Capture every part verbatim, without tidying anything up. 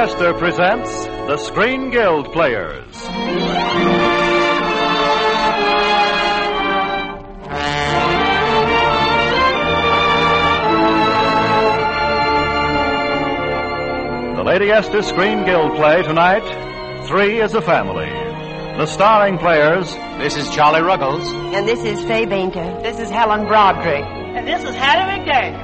Astor presents the Screen Guild Players. The Lady Esther Screen Guild play tonight, Three as a Family. The starring players... This is Charlie Ruggles. And this is Fay Bainter. This is Helen Broderick. And this is Hattie McDaniel.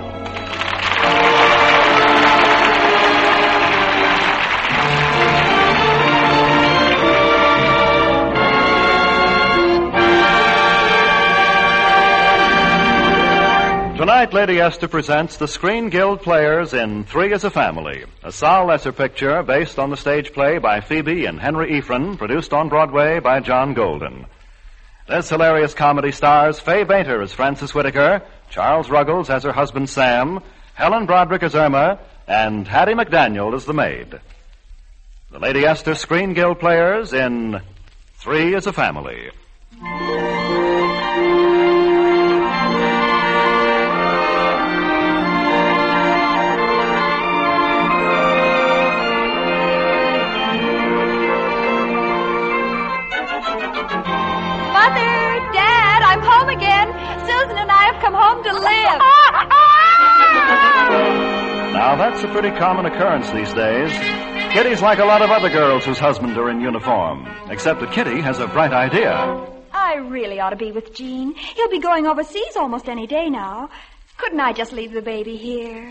Tonight, Lady Esther presents the Screen Guild Players in Three as a Family, a Saul Lesser picture based on the stage play by Phoebe and Henry Ephron, produced on Broadway by John Golden. This hilarious comedy stars Fay Bainter as Frances Whitaker, Charles Ruggles as her husband Sam, Helen Broderick as Irma, and Hattie McDaniel as the maid. The Lady Esther Screen Guild Players in Three as a Family. Susan and I have come home to live. Now, that's a pretty common occurrence these days. Kitty's like a lot of other girls whose husbands are in uniform, except that Kitty has a bright idea. I really ought to be with Gene. He'll be going overseas almost any day now. Couldn't I just leave the baby here?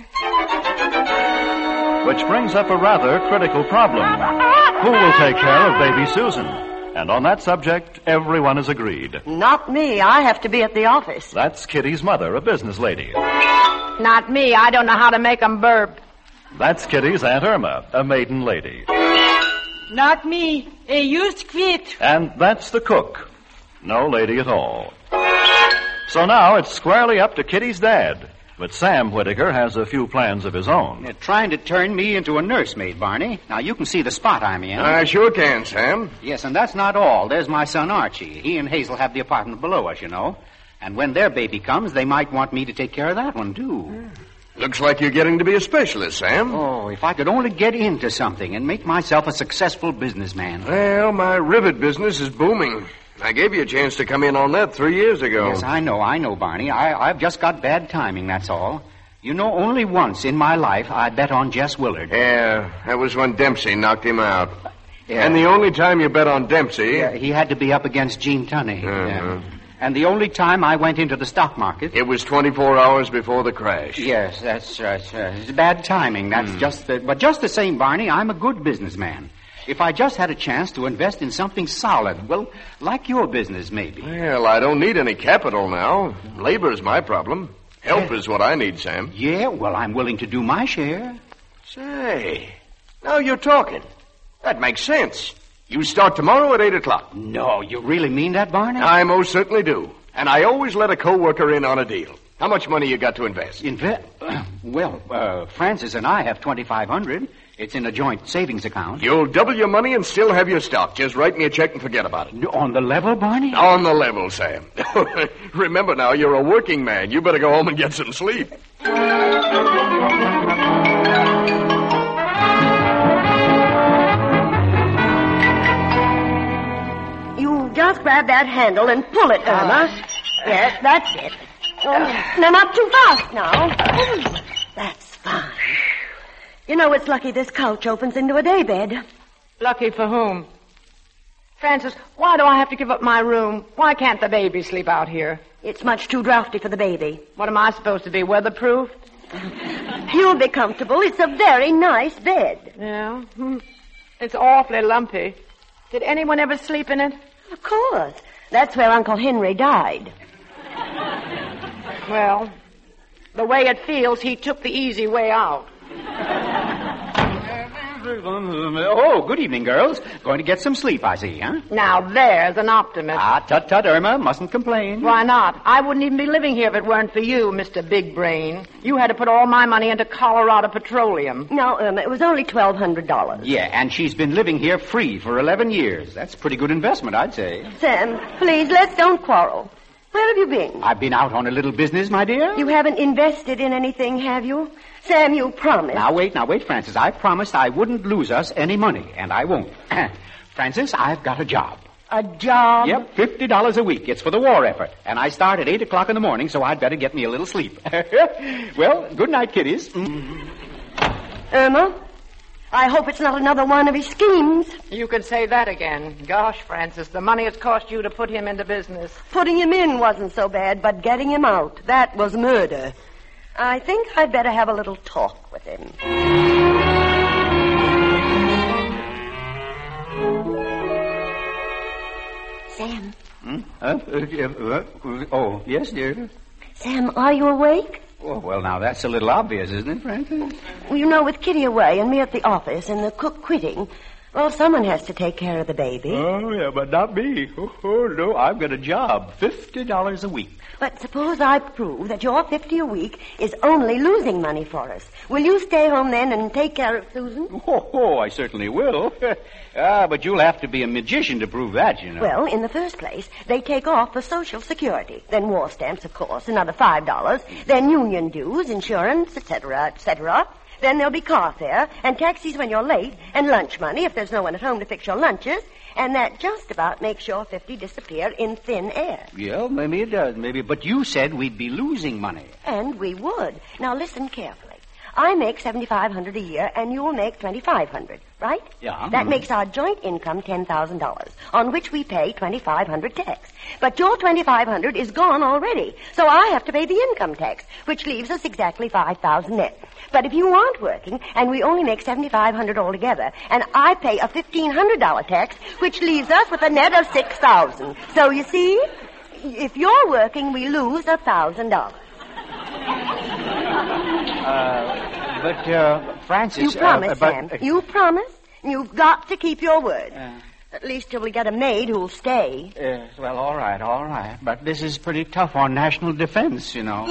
Which brings up a rather critical problem. Who will take care of baby Susan? And on that subject, everyone is agreed. Not me. I have to be at the office. That's Kitty's mother, a business lady. Not me. I don't know how to make 'em burp. That's Kitty's Aunt Irma, a maiden lady. Not me. I used quit. And that's the cook. No lady at all. So now it's squarely up to Kitty's dad. But Sam Whitaker has a few plans of his own. They're trying to turn me into a nursemaid, Barney. Now, you can see the spot I'm in. I sure can, Sam. Yes, and that's not all. There's my son, Archie. He and Hazel have the apartment below us, you know. And when their baby comes, they might want me to take care of that one, too. Mm. Looks like you're getting to be a specialist, Sam. Oh, if I could only get into something and make myself a successful businessman. Well, my rivet business is booming. I gave you a chance to come in on that three years ago. Yes, I know, I know, Barney. I, I've just got bad timing, that's all. You know, only once in my life I bet on Jess Willard. Yeah, that was when Dempsey knocked him out. Yeah. And the only time you bet on Dempsey... Yeah, he had to be up against Gene Tunney. Uh-huh. Yeah. And the only time I went into the stock market... It was twenty-four hours before the crash. Yes, that's right. Uh, it's bad timing. That's mm. just the... But just the same, Barney, I'm a good businessman. If I just had a chance to invest in something solid, well, like your business, maybe. Well, I don't need any capital now. Labor's my problem. Help is what I need, Sam. Yeah, well, I'm willing to do my share. Say, now you're talking. That makes sense. You start tomorrow at eight o'clock. No, you really mean that, Barney? I most certainly do. And I always let a co-worker in on a deal. How much money you got to invest? Invest? Well, uh, Francis and I have twenty-five hundred dollars. It's in a joint savings account. You'll double your money and still have your stock. Just write me a check and forget about it. On the level, Barney? On the level, Sam. Remember now, you're a working man. You better go home and get some sleep. You just grab that handle and pull it, Irma. Uh, yes, that's it. Oh, now, not too fast now. Ooh, that's fine. You know, it's lucky this couch opens into a daybed. Lucky for whom? Francis, why do I have to give up my room? Why can't the baby sleep out here? It's much too drafty for the baby. What am I supposed to be, weatherproof? You'll be comfortable. It's a very nice bed. Yeah? It's awfully lumpy. Did anyone ever sleep in it? Of course. That's where Uncle Henry died. Well, the way it feels, he took the easy way out. Oh, good evening, girls. Going to get some sleep, I see, huh? Now, there's an optimist. Ah, tut-tut, Irma. Mustn't complain. Why not? I wouldn't even be living here if it weren't for you, Mister Big Brain. You had to put all my money into Colorado Petroleum. No, Irma, it was only twelve hundred dollars. Yeah, and she's been living here free for eleven years. That's a pretty good investment, I'd say. Sam, please, let's don't quarrel. Where have you been? I've been out on a little business, my dear. You haven't invested in anything, have you? Sam, you promised. Now, wait, now, wait, Francis. I promised I wouldn't lose us any money, and I won't. Francis, I've got a job. A job? Yep, fifty dollars a week. It's for the war effort. And I start at eight o'clock in the morning, so I'd better get me a little sleep. Well, good night, kiddies. Irma, I hope it's not another one of his schemes. You could say that again. Gosh, Francis, the money it's cost you to put him into business. Putting him in wasn't so bad, but getting him out, that was murder. I think I'd better have a little talk with him. Sam. Hmm? Uh, uh, uh, oh, yes, dear. Sam, are you awake? Oh, well, now, that's a little obvious, isn't it, Francis? Well, you know, with Kitty away and me at the office and the cook quitting, well, someone has to take care of the baby. Oh, yeah, but not me. Oh, oh no, I've got a job. Fifty dollars a week. But suppose I prove that your fifty a week is only losing money for us. Will you stay home then and take care of Susan? Oh, oh I certainly will. Ah, but you'll have to be a magician to prove that, you know. Well, in the first place, they take off for Social Security, then war stamps, of course, another five dollars, then union dues, insurance, et cetera, et cetera. Then there'll be car fare and taxis when you're late and lunch money if there's no one at home to fix your lunches. And that just about makes your fifty disappear in thin air. Yeah, maybe it does, maybe. But you said we'd be losing money. And we would. Now listen carefully. I make seventy-five hundred dollars a year, and you'll make twenty-five hundred dollars, right? Yeah. That makes our joint income ten thousand dollars, on which we pay twenty-five hundred dollars tax. But your twenty-five hundred dollars is gone already, so I have to pay the income tax, which leaves us exactly five thousand dollars net. But if you aren't working, and we only make seventy-five hundred dollars altogether, and I pay a fifteen hundred dollars tax, which leaves us with a net of six thousand dollars. So you see, if you're working, we lose a thousand dollars. Uh, but, uh, Francis... You promise, uh, but, Sam. Uh, you promise. You've got to keep your word. Uh, At least till we get a maid who'll stay. Yes, well, all right, all right. But this is pretty tough on national defense, you know.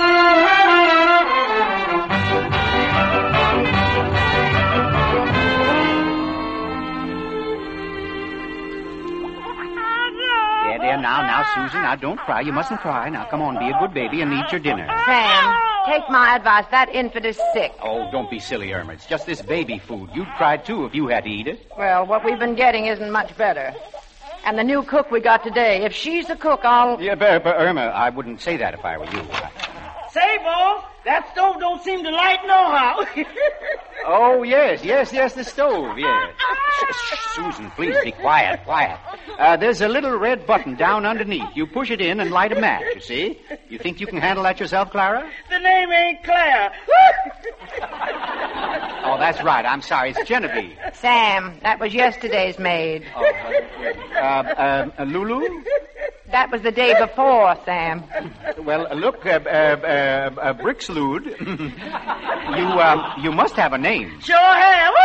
Yeah, there, now, now, Susan, now, don't cry. You mustn't cry. Now, come on, be a good baby and eat your dinner. Sam, take my advice. That infant is sick. Oh, don't be silly, Irma. It's just this baby food. You'd cry, too, if you had to eat it. Well, what we've been getting isn't much better. And the new cook we got today, if she's the cook, I'll... Yeah, but, but Irma, I wouldn't say that if I were you. Say, Bo, that stove don't seem to light no how. Oh, yes, yes, yes, the stove, yes. Shh, shh, Susan, please be quiet, quiet. Uh, there's a little red button down underneath. You push it in and light a match, you see? You think you can handle that yourself, Clara? The name ain't Claire. Oh, that's right. I'm sorry. It's Genevieve. Sam, that was yesterday's maid. Oh, uh, uh, uh, Lulu? That was the day before, Sam. Well, look, uh, uh, uh, uh, Brixlude, you, uh, you must have a name. Sure have.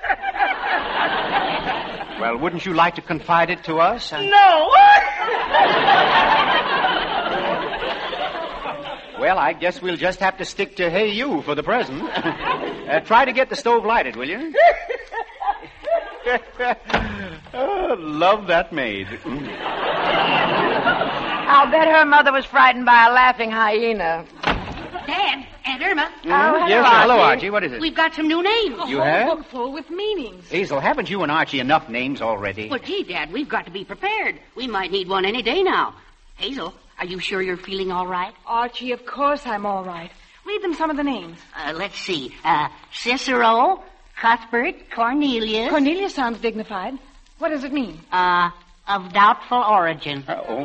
Well, wouldn't you like to confide it to us? Uh... No. Well, I guess we'll just have to stick to Hey You for the present. uh, try to get the stove lighted, will you? Oh, love that maid. I'll bet her mother was frightened by a laughing hyena. Dad, Aunt Irma. Mm-hmm. Oh, hello, yes, Archie. Hello, Archie. What is it? We've got some new names. You have? A book full with meanings. Hazel, haven't you and Archie enough names already? Well, gee, Dad, we've got to be prepared. We might need one any day now. Hazel, are you sure you're feeling all right? Archie, of course I'm all right. Read them some of the names. Uh, let's see. Uh, Cicero, Cuthbert, Cornelius. Cornelius sounds dignified. What does it mean? Uh, of doubtful origin. Uh-oh.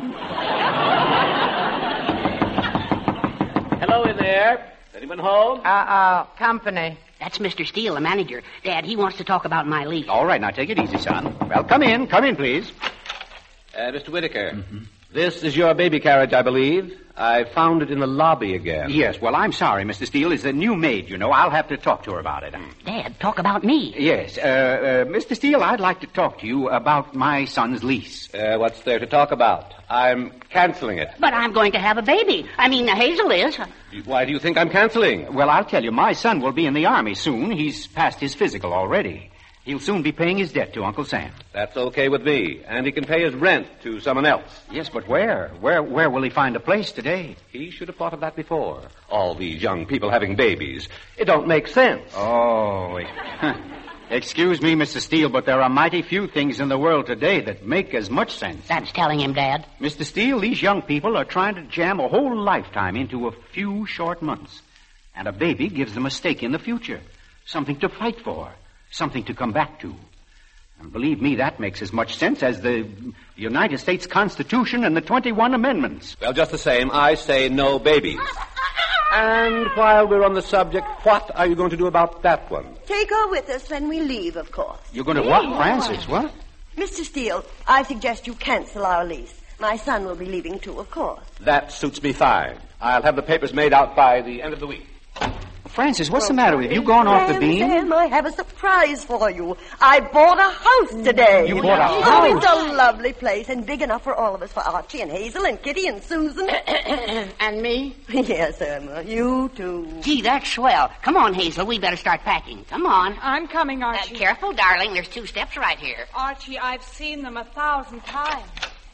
Hello in there. Anyone home? Uh-uh, company. That's Mister Steele, the manager. Dad, he wants to talk about my lease. All right, now take it easy, son. Well, come in. Come in, please. Uh, Mister Whitaker. Mm-hmm. This is your baby carriage, I believe. I found it in the lobby again. Yes, well, I'm sorry, Mister Steele. It's a new maid, you know. I'll have to talk to her about it. Dad, talk about me. Yes. Uh, uh, Mister Steele, I'd like to talk to you about my son's lease. Uh, what's there to talk about? I'm canceling it. But I'm going to have a baby. I mean, Hazel is. Why do you think I'm canceling? Well, I'll tell you, my son will be in the Army soon. He's passed his physical already. He'll soon be paying his debt to Uncle Sam. That's okay with me. And he can pay his rent to someone else. Yes, but where? Where where will he find a place today? He should have thought of that before. All these young people having babies. It don't make sense. Oh, excuse me, Mister Steele, but there are mighty few things in the world today that make as much sense. That's telling him, Dad. Mister Steele, these young people are trying to jam a whole lifetime into a few short months. And a baby gives them a stake in the future. Something to fight for. Something to come back to. And believe me, that makes as much sense as the United States Constitution and the twenty-one Amendments. Well, just the same, I say no babies. And while we're on the subject, what are you going to do about that one? Take her with us when we leave, of course. You're going to what, Francis? What? Mister Steele, I suggest you cancel our lease. My son will be leaving too, of course. That suits me fine. I'll have the papers made out by the end of the week. Francis, what's the matter with you? You gone off the Sam, beam? Sam, I have a surprise for you. I bought a house today. You bought a Oh, house? it's a lovely place and big enough for all of us, for Archie and Hazel and Kitty and Susan. And me? Yes, Irma, you too. Gee, that's swell. Come on, Hazel. We better start packing. Come on. I'm coming, Uh, Archie. careful, darling. There's two steps right here. Archie, I've seen them a thousand times.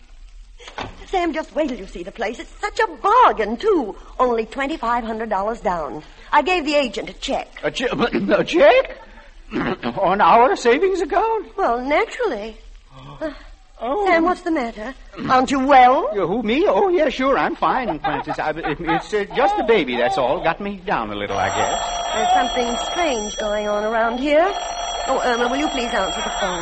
Sam, just wait till you see the place. It's such a bargain, too. Only twenty-five hundred dollars down. I gave the agent a check. A, che- a check? On our savings account? Well, naturally. Uh, oh. Sam, what's the matter? Aren't you well? You, who, me? Oh, yeah, sure, I'm fine, Francis. I, it, it's uh, just the baby, that's all. Got me down a little, I guess. There's something strange going on around here. Oh, Irma, will you please answer the phone?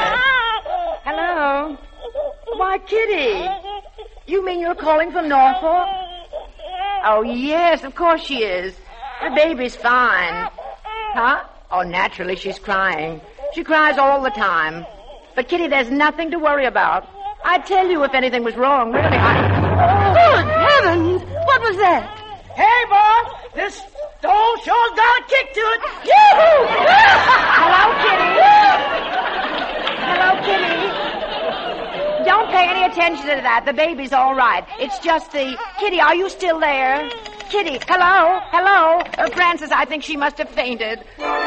Hello? Why, Kitty. You mean you're calling from Norfolk? Oh, yes, of course she is. The baby's fine. Huh? Oh, naturally, she's crying. She cries all the time. But, Kitty, there's nothing to worry about. I'd tell you if anything was wrong, really. I... Good heavens! What was that? Hey, boss! This stone sure's got a kick to it. Yoo-hoo! Hello, Kitty. Hello, Kitty. Don't pay any attention to that. The baby's all right. It's just the... Kitty, are you still there? Kitty, hello? Hello? Uh, Francis, I think she must have fainted.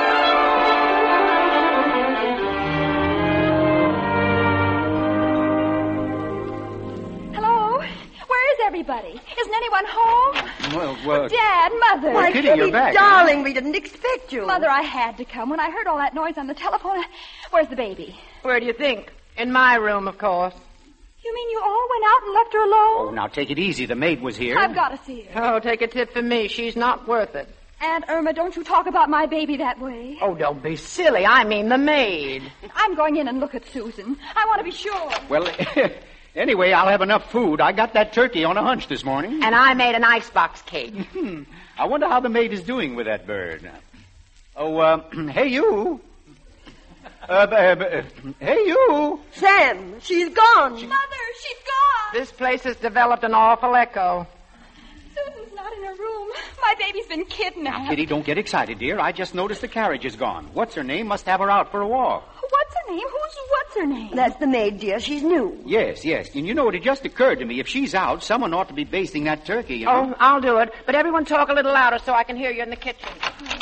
Hello? Where is everybody? Isn't anyone home? Well, well... Dad, Mother. Why, Kitty, Kitty, you're back, darling, we didn't expect you. Mother, I had to come. When I heard all that noise on the telephone, where's the baby? Where do you think? In my room, of course. You mean you all went out and left her alone? Oh, now take it easy. The maid was here. I've got to see her. Oh, take a tip from me. She's not worth it. Aunt Irma, don't you talk about my baby that way. Oh, don't be silly. I mean the maid. I'm going in and look at Susan. I want to be sure. Well, anyway, I'll have enough food. I got that turkey on a hunch this morning. And I made an icebox cake. I wonder how the maid is doing with that bird. Oh, uh, hey, you. Uh, b- b- hey, you. Sam, she's gone. Mother, she's gone. This place has developed an awful echo. Susan's not in her room. My baby's been kidnapped. Kitty, don't get excited, dear. I just noticed the carriage is gone. What's her name must have her out for a walk. What's her name? Who's what's her name? That's the maid, dear. She's new. Yes, yes. And you know, it just occurred to me, if she's out, someone ought to be basting that turkey, you know. Oh, I'll do it. But everyone talk a little louder so I can hear you in the kitchen.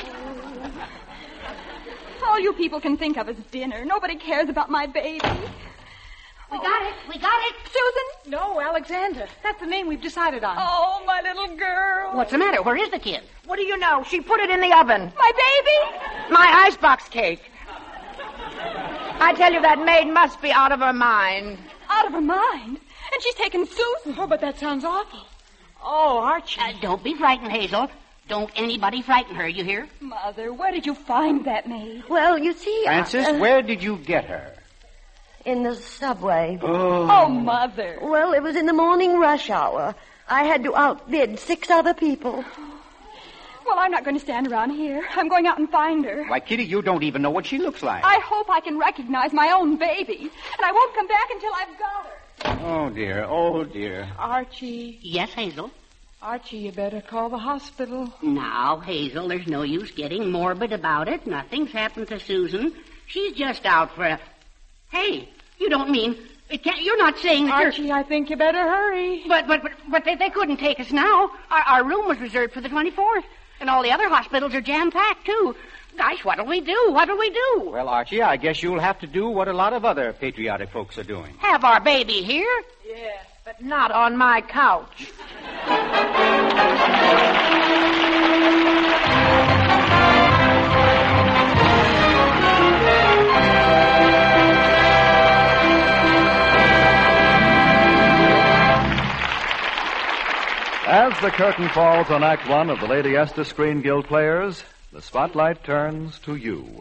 All you people can think of is dinner. Nobody cares about my baby. We got it. We got it. Susan? No, Alexander. That's the name we've decided on. Oh, my little girl. What's the matter? Where is the kid? What do you know? She put it in the oven. My baby? My icebox cake. I tell you, that maid must be out of her mind. Out of her mind? And she's taken Susan. Oh, but that sounds awful. Oh, Archie. Uh, don't be frightened, Hazel. Don't anybody frighten her, you hear? Mother, where did you find that maid? Well, you see... Francis, uh, where did you get her? In the subway. Oh. Oh, Mother. Well, it was in the morning rush hour. I had to outbid six other people. Well, I'm not going to stand around here. I'm going out and find her. Why, Kitty, you don't even know what she looks like. I hope I can recognize my own baby. And I won't come back until I've got her. Oh, dear. Oh, dear. Archie. Yes, Hazel? Archie, you better call the hospital. Now, Hazel, there's no use getting morbid about it. Nothing's happened to Susan. She's just out for a... Hey, you don't mean... It can't, you're not saying that Archie, you're... I think you better hurry. But, but, but, but they, they couldn't take us now. Our, our room was reserved for the twenty-fourth. And all the other hospitals are jam-packed, too. Gosh, what'll we do? What'll we do? Well, Archie, I guess you'll have to do what a lot of other patriotic folks are doing. Have our baby here? Yeah, but not on my couch. As the curtain falls on Act One of the Lady Esther Screen Guild Players, the spotlight turns to you.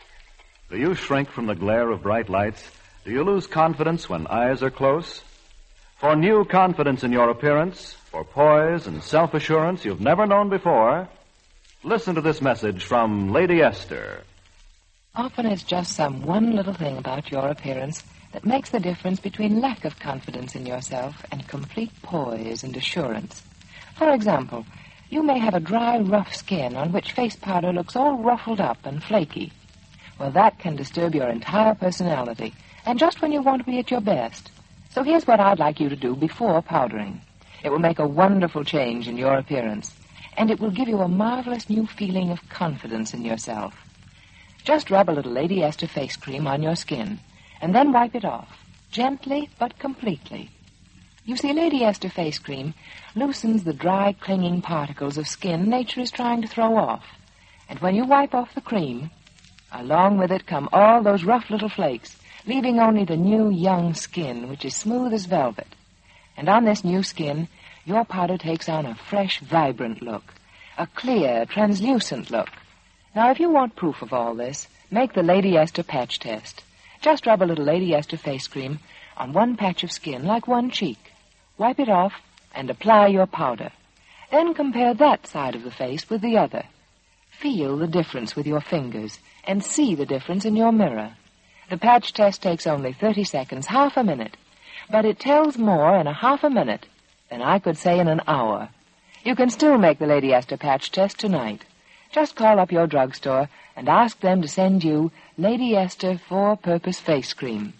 Do you shrink from the glare of bright lights? Do you lose confidence when eyes are close? For new confidence in your appearance, for poise and self-assurance you've never known before, listen to this message from Lady Esther. Often it's just some one little thing about your appearance that makes the difference between lack of confidence in yourself and complete poise and assurance. For example, you may have a dry, rough skin on which face powder looks all ruffled up and flaky. Well, that can disturb your entire personality, and just when you want to be at your best. So here's what I'd like you to do before powdering. It will make a wonderful change in your appearance, and it will give you a marvelous new feeling of confidence in yourself. Just rub a little Lady Esther face cream on your skin, and then wipe it off, gently but completely. You see, Lady Esther face cream loosens the dry, clinging particles of skin nature is trying to throw off. And when you wipe off the cream, along with it come all those rough little flakes, leaving only the new, young skin, which is smooth as velvet. And on this new skin, your powder takes on a fresh, vibrant look, a clear, translucent look. Now, if you want proof of all this, make the Lady Esther patch test. Just rub a little Lady Esther face cream on one patch of skin, like one cheek. Wipe it off and apply your powder. Then compare that side of the face with the other. Feel the difference with your fingers and see the difference in your mirror. The patch test takes only thirty seconds, half a minute. But it tells more in a half a minute than I could say in an hour. You can still make the Lady Esther patch test tonight. Just call up your drugstore and ask them to send you Lady Esther four-purpose face cream.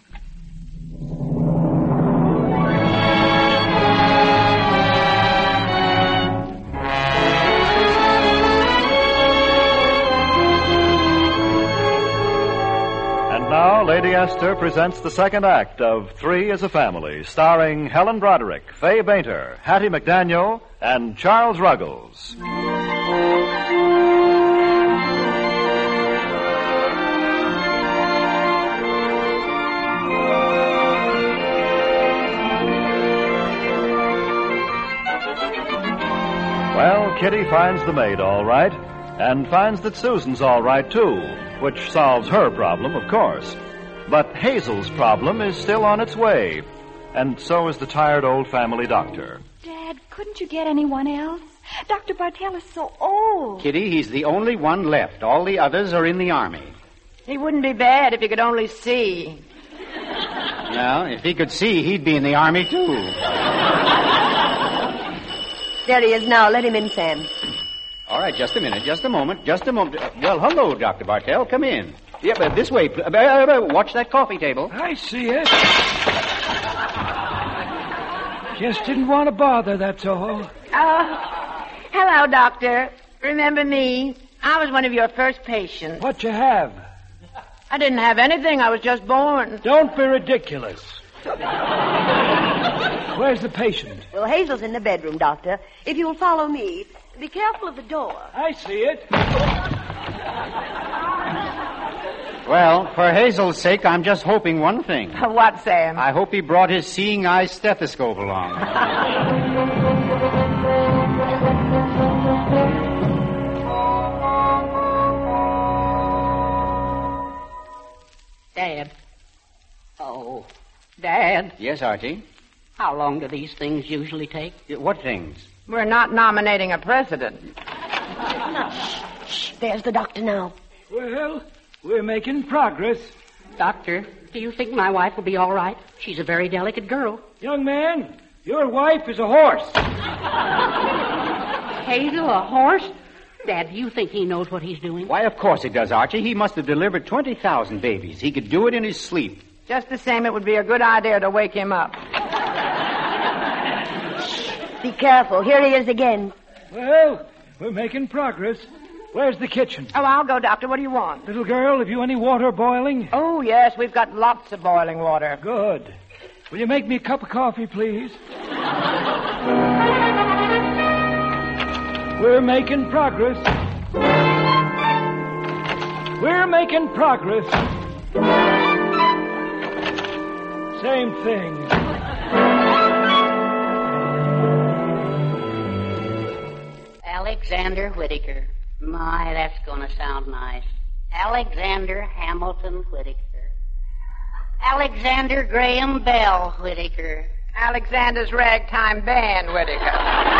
And now, Lady Esther presents the second act of Three as a Family, starring Helen Broderick, Fay Bainter, Hattie McDaniel, and Charles Ruggles. Well, Kitty finds the maid all right, and finds that Susan's all right, too, which solves her problem, of course. But Hazel's problem is still on its way, and so is the tired old family doctor. Dad, couldn't you get anyone else? Doctor Bartell is so old. Kitty, he's the only one left. All the others are in the Army. He wouldn't be bad if he could only see. Well, if he could see, he'd be in the Army, too. There he is now. Let him in, Sam. All right, just a minute, just a moment, just a moment. Uh, well, hello, Doctor Bartell. Come in. Yeah, but this way. Uh, uh, watch that coffee table. I see it. Just didn't want to bother, that's all. Oh, hello, Doctor. Remember me? I was one of your first patients. What you have? I didn't have anything. I was just born. Don't be ridiculous. Where's the patient? Well, Hazel's in the bedroom, Doctor. If you'll follow me, be careful of the door. I see it. Well, for Hazel's sake, I'm just hoping one thing. What, Sam? I hope he brought his seeing eye stethoscope along. Dad. Oh, Dad. Yes, Archie? How long do these things usually take? What things? We're not nominating a president. Shh, there's the doctor now. Well, we're making progress. Doctor, do you think my wife will be all right? She's a very delicate girl. Young man, your wife is a horse. Hazel, a horse? Dad, do you think he knows what he's doing? Why, of course he does, Archie. He must have delivered twenty thousand babies. He could do it in his sleep. Just the same, it would be a good idea to wake him up. Be careful. Here he is again. Well, we're making progress. Where's the kitchen? Oh, I'll go, Doctor. What do you want? Little girl, have you any water boiling? Oh, yes, we've got lots of boiling water. Good. Will you make me a cup of coffee, please? We're making progress. We're making progress. Same thing. Alexander Whitaker. My, that's going to sound nice. Alexander Hamilton Whitaker. Alexander Graham Bell Whitaker. Alexander's Ragtime Band, Whitaker.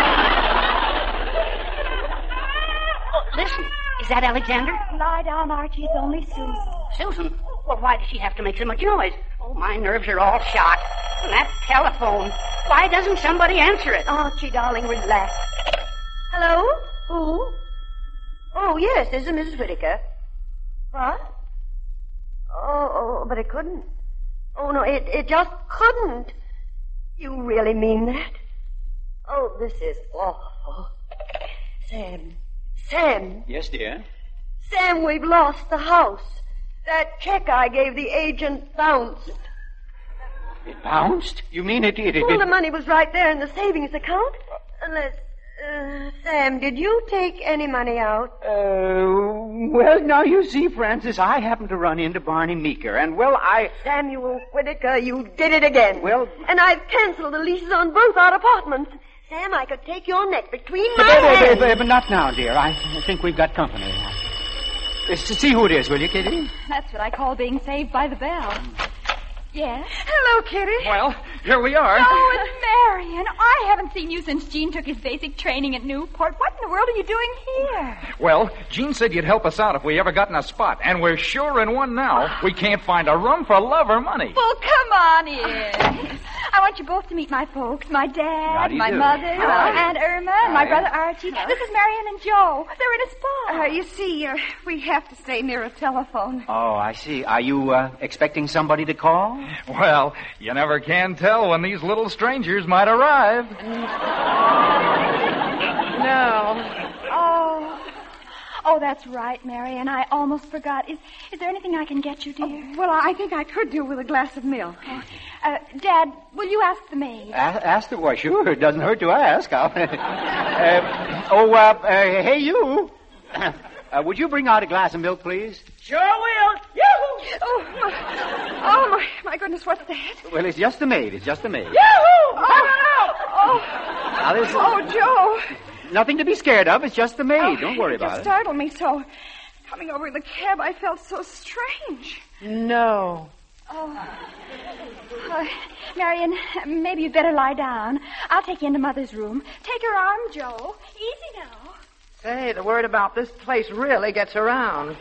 Oh, listen. Is that Alexander? Lie down, Archie. It's only Susan. Susan? Well, why does she have to make so much noise? Oh, my nerves are all shot. And that telephone. Why doesn't somebody answer it? Archie, darling, relax. Hello? Who? Oh, yes, this is Missus Whitaker. What? Oh, oh, but it couldn't. Oh, no, it, it just couldn't. You really mean that? Oh, this is awful. Sam. Sam. Yes, dear? Sam, we've lost the house. That check I gave the agent bounced. It bounced? You mean it... it, it Well, it... the money was right there in the savings account. Unless... Uh, Sam, did you take any money out? Uh, well, now, you see, Francis, I happened to run into Barney Meeker, and, well, I... Samuel Whitaker, you did it again. Well... And I've canceled the leases on both our apartments. Sam, I could take your neck between my But, but, hands. but, but, but not now, dear. I think we've got company. Uh, see who it is, will you, Kitty? That's what I call being saved by the bell. Yes? Hello, Kitty. Well, here we are. Oh, it's Marion. I haven't seen you since Gene took his basic training at Newport. What in the world are you doing here? Well, Gene said you'd help us out if we ever got in a spot, and we're sure in one now. We can't find a room for love or money. Well, come on in. I want you both to meet my folks. My How dad, do you my do? mother, Hi. Aunt Irma, and my Hi. brother Archie. This is Marion and Joe. They're in a spot. Uh, you see, uh, we have to stay near a telephone. Oh, I see. Are you uh, expecting somebody to call? Well, you never can tell when these little strangers might arrive. No. Oh. Oh, that's right, Marion. I almost forgot. Is is there anything I can get you, dear? Oh, well, I think I could do with a glass of milk. Uh, Dad, will you ask the maid? A- ask the boy. Sure, it doesn't hurt to ask. I'll... uh, oh, uh, uh, hey, you. Uh, would you bring out a glass of milk, please? Sure will. Yoo-hoo! Oh, my, oh, my, my goodness, what's that? Well, it's just the maid. It's just the maid. Yoo-hoo! Oh, oh, Now, this is oh, Joe. nothing to be scared of. It's just the maid. Oh, Don't worry it about just it. startled me so. Coming over in the cab, I felt so strange. No. Oh. Uh, Marion, maybe you'd better lie down. I'll take you into Mother's room. Take her arm, Joe. Easy now. Say, the word about this place really gets around.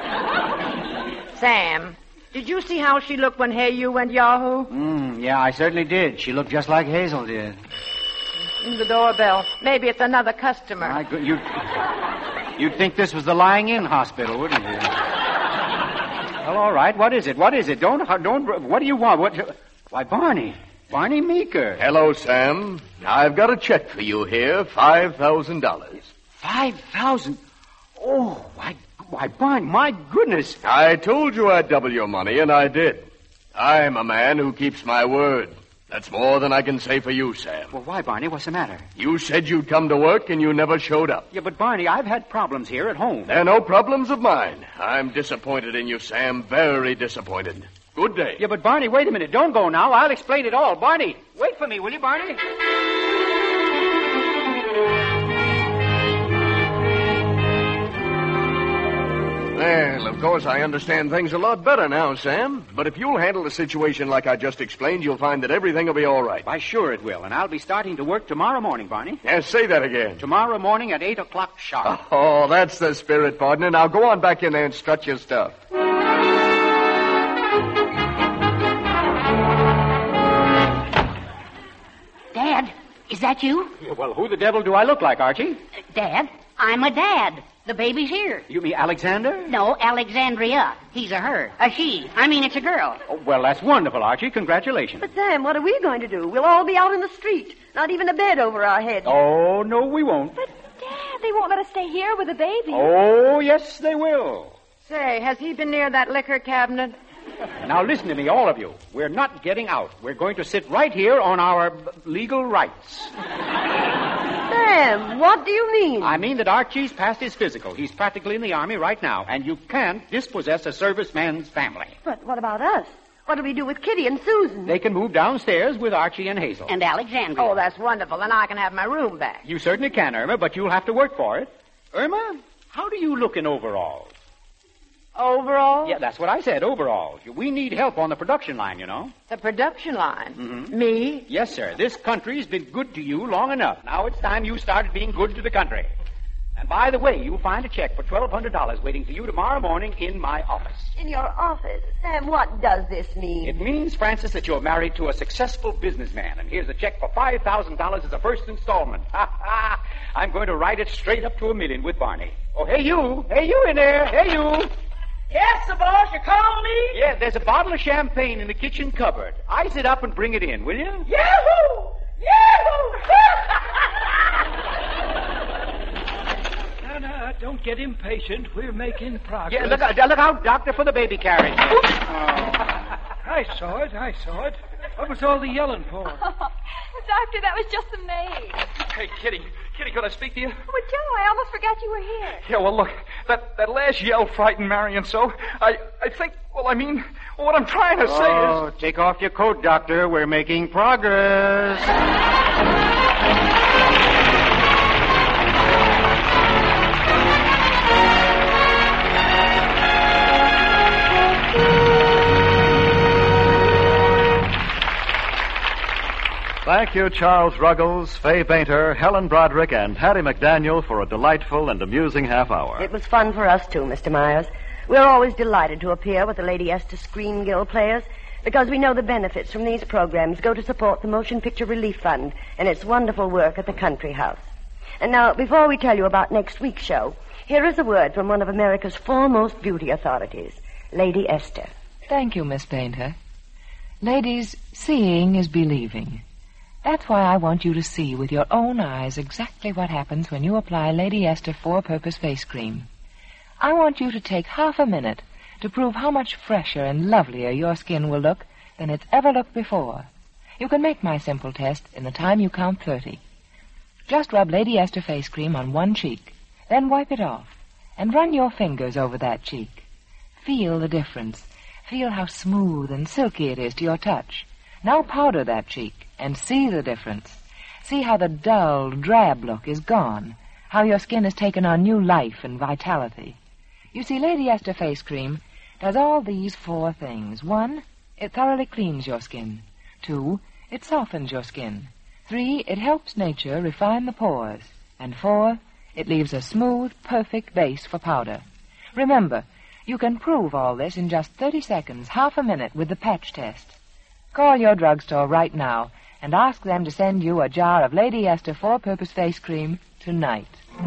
Sam, did you see how she looked when Hey You went Yahoo? Mm, yeah, I certainly did. She looked just like Hazel did. The doorbell. Maybe it's another customer. My good, you'd, you'd think this was the lying-in hospital, wouldn't you? Well, all right. What is it? What is it? Don't, don't. What do you want? What? Why, Barney. Barney Meeker. Hello, Sam. I've got a check for you here, five thousand dollars. Five thousand. Oh, why, why, Barney, my goodness. I told you I'd double your money, and I did. I'm a man who keeps my word. That's more than I can say for you, Sam. Well, why, Barney? What's the matter? You said you'd come to work, and you never showed up. Yeah, but Barney, I've had problems here at home. They're no problems of mine. I'm disappointed in you, Sam. Very disappointed. Good day. Yeah, but Barney, wait a minute. Don't go now. I'll explain it all. Barney, wait for me, will you, Barney? Well, of course, I understand things a lot better now, Sam. But if you'll handle the situation like I just explained, you'll find that everything will be all right. Why, sure it will. And I'll be starting to work tomorrow morning, Barney. Yes, say that again. Tomorrow morning at eight o'clock sharp. Oh, that's the spirit, partner. Now go on back in there and strut your stuff. Dad, is that you? Yeah, well, who the devil do I look like, Archie? Dad, I'm a dad. The baby's here. You mean Alexander? No, Alexandria. He's a her. A she. I mean, it's a girl. Oh, well, that's wonderful, Archie. Congratulations. But, Sam, what are we going to do? We'll all be out in the street. Not even a bed over our heads. Oh, no, we won't. But, Dad, But they won't let us stay here with the baby. Oh, yes, they will. Say, has he been near that liquor cabinet? Now, listen to me, all of you. We're not getting out. We're going to sit right here on our b- legal rights. Sam, what do you mean? I mean that Archie's passed his physical. He's practically in the Army right now, and you can't dispossess a serviceman's family. But what about us? What do we do with Kitty and Susan? They can move downstairs with Archie and Hazel. And Alexandria. Oh, that's wonderful. Then I can have my room back. You certainly can, Irma, but you'll have to work for it. Irma, how do you look in overalls? Overalls? Yeah, that's what I said, overalls. We need help on the production line, you know. The production line? Mm-hmm. Me? Yes, sir. This country's been good to you long enough. Now it's time you started being good to the country. And by the way, you'll find a check for twelve hundred dollars waiting for you tomorrow morning in my office. In your office? Sam, what does this mean? It means, Francis, that you're married to a successful businessman. And here's a check for five thousand dollars as a first installment. Ha ha! I'm going to write it straight up to a million with Barney. Oh, hey, you. Hey, you in there. Hey, you. Yes, the boss, you calling me? Yeah, there's a bottle of champagne in the kitchen cupboard. Ice it up and bring it in, will you? Yahoo! Yahoo! No, no, don't get impatient. We're making progress. Yeah, look out, look out, Doctor, for the baby carriage. Oh. I saw it, I saw it. What was all the yelling for? Doctor, that was just the maid. Hey, Kitty. Kitty, could I speak to you? Well, Joe, I almost forgot you were here. Yeah, well, look, that, that last yell frightened Marion so. I, I think, well, I mean, well, what I'm trying to say oh, is... take off your coat, Doctor. We're making progress. Thank you, Charles Ruggles, Fay Bainter, Helen Broderick, and Hattie McDaniel for a delightful and amusing half hour. It was fun for us, too, Mister Myers. We're always delighted to appear with the Lady Esther Screen Guild players because we know the benefits from these programs go to support the Motion Picture Relief Fund and its wonderful work at the Country House. And now, before we tell you about next week's show, here is a word from one of America's foremost beauty authorities, Lady Esther. Thank you, Miss Bainter. Ladies, seeing is believing. That's why I want you to see with your own eyes exactly what happens when you apply Lady Esther Four-Purpose Face Cream. I want you to take half a minute to prove how much fresher and lovelier your skin will look than it's ever looked before. You can make my simple test in the time you count thirty. Just rub Lady Esther Face Cream on one cheek, then wipe it off, and run your fingers over that cheek. Feel the difference. Feel how smooth and silky it is to your touch. Now powder that cheek and see the difference. See how the dull, drab look is gone, how your skin has taken on new life and vitality. You see, Lady Esther Face Cream does all these four things. One, it thoroughly cleans your skin. Two, it softens your skin. Three, it helps nature refine the pores. And four, it leaves a smooth, perfect base for powder. Remember, you can prove all this in just thirty seconds, half a minute, with the patch test. Call your drugstore right now and ask them to send you a jar of Lady Esther Four-Purpose Face Cream tonight.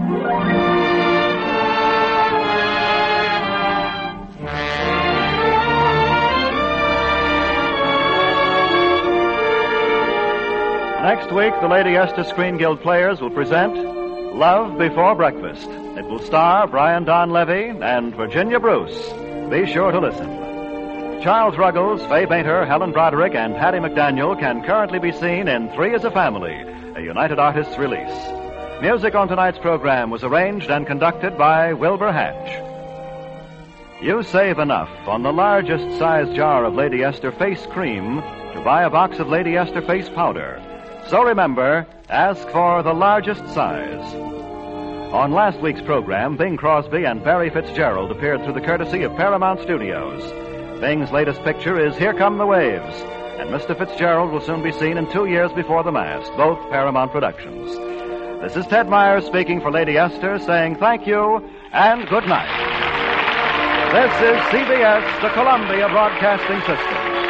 Next week, the Lady Esther Screen Guild players will present Love Before Breakfast. It will star Brian Donlevy and Virginia Bruce. Be sure to listen. Charles Ruggles, Fay Bainter, Helen Broderick, and Hattie McDaniel can currently be seen in Three as a Family, a United Artists release. Music on tonight's program was arranged and conducted by Wilbur Hatch. You save enough on the largest size jar of Lady Esther Face Cream to buy a box of Lady Esther Face Powder. So remember, ask for the largest size. On last week's program, Bing Crosby and Barry Fitzgerald appeared through the courtesy of Paramount Studios. Bing's latest picture is Here Come the Waves, and Mister Fitzgerald will soon be seen in Two Years Before the Mast, both Paramount productions. This is Ted Myers speaking for Lady Esther, saying thank you and good night. This is C B S, the Columbia Broadcasting System.